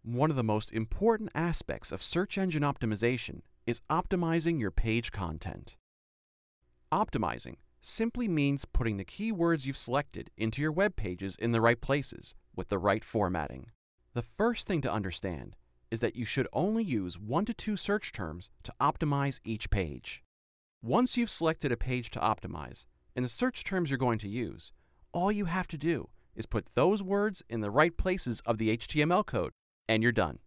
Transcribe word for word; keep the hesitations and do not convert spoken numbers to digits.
One of the most important aspects of search engine optimization is optimizing your page content. Optimizing simply means putting the keywords you've selected into your web pages in the right places with the right formatting. The first thing to understand is that you should only use one to two search terms to optimize each page. Once you've selected a page to optimize and the search terms you're going to use, all you have to do is put those words in the right places of the H T M L code, and you're done.